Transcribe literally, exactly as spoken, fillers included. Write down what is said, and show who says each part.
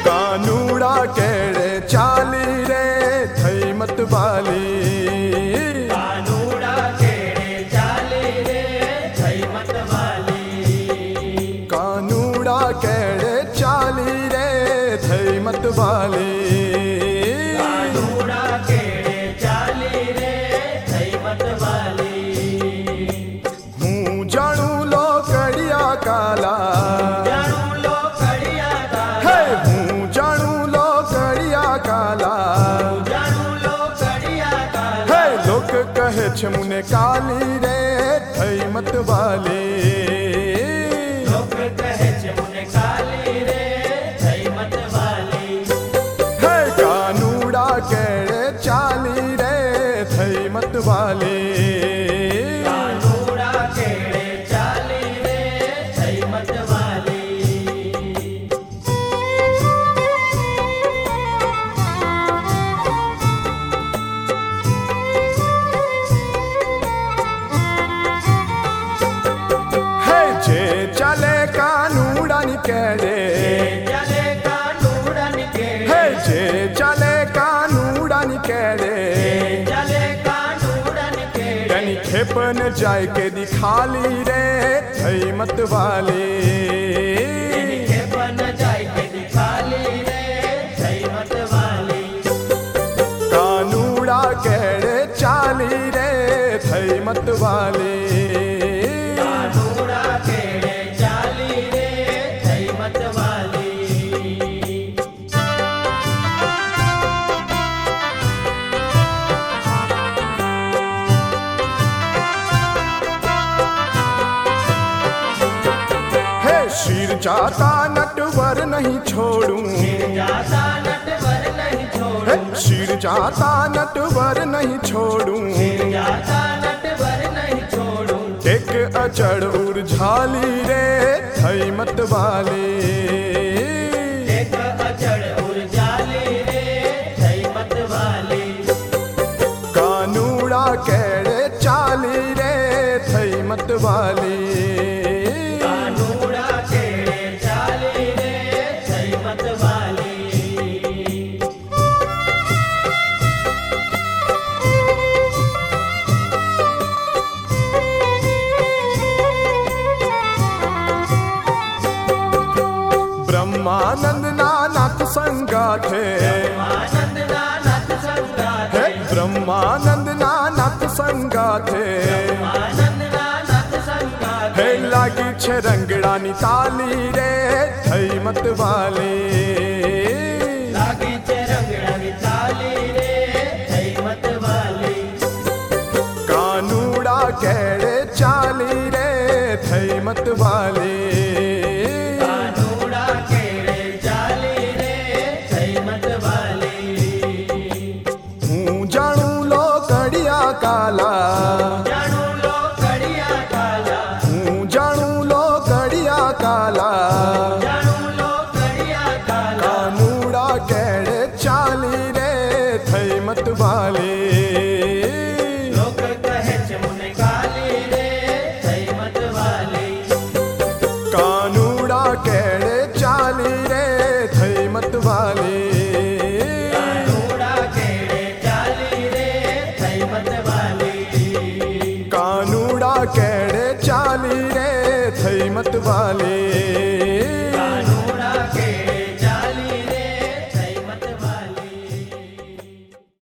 Speaker 1: कानूड़ा केड़े चाली रे थई मत वाली
Speaker 2: कानूड़ा केड़े चाली रे थई मत वाली
Speaker 1: कानूड़ा केड़े चाली रे थई मत वाली
Speaker 2: कानूड़ा केड़े चाली रे थई मत वाली
Speaker 1: हूँ जाणू लो कड़िया काला
Speaker 2: जाणू लो कड़िया काला
Speaker 1: हे हूँ जाणू लो कड़िया काला
Speaker 2: जाणू लो कड़िया काला
Speaker 1: हे लोक कहे छे मुने काली रे थई मत वाली
Speaker 2: लोक कहे छे मुने काली रे थई मत वाली
Speaker 1: हे कानूड़ा केड़े चाली रे थई मत वाली
Speaker 2: कानूड़ा केड़े चाली रे थई मत वाली
Speaker 1: हे जे चले कानूड़ा नी केड़े
Speaker 2: चले कानूड़ा निकेड़े
Speaker 1: हे जे चले कानूड़ा नी केड़े
Speaker 2: चले कानूड़ा निकेड़े
Speaker 1: यानी खेपन जाय के दिखाली रे थई मत वाली
Speaker 2: इनके बन जाय के दिखाली रे थई मत वाली
Speaker 1: कानूड़ा केड़े चाली रे थई मत वाली
Speaker 2: कानूड़ा केड़े चाली रे थई मत वाली
Speaker 1: हे शीर जाता नटवर नहीं छोड़ूं
Speaker 2: जाता नटवर नहीं
Speaker 1: हे
Speaker 2: छोड़ू
Speaker 1: शीर जाता नटवर नहीं छोड़ूं
Speaker 2: जाता नटवर नहीं छोड़ू
Speaker 1: एक अचड़ उर्झाली रे थई मत वाली
Speaker 2: एक अचड़ उर्जाली रे थई मत वाली
Speaker 1: कानूड़ा केड़े चाली रे थई मत वाली
Speaker 2: कानूड़ा केड़े चाली रे थई मत वाली
Speaker 1: ब्रह्मानंद नाथ संगा थे
Speaker 2: आनंद नाथ संगा
Speaker 1: हे ब्रह्मानंद नाथ संगा थे
Speaker 2: आनंद नाथ संगा
Speaker 1: हे लागी छे रंगड़ानी ताली रे थई मत वाली
Speaker 2: लागी छे रंगड़ानी ताली रे थई मत वाली
Speaker 1: कानूड़ा केड़े चाली रे थई मत वाली
Speaker 2: कानूड़ा केड़े चाली रे थई मत वाली
Speaker 1: हूँ जाणू लो कड़िया काला
Speaker 2: जाणू लो कड़िया काला
Speaker 1: हूँ जाणू लो कड़िया काला
Speaker 2: जाणू लो कड़िया काला
Speaker 1: कानूड़ा केड़े चाली रे थई मत वाली
Speaker 2: लोक कहे छे मुने काली रे थई मत वाली
Speaker 1: कानूड़ा केड़े चाली रे थई मत वाली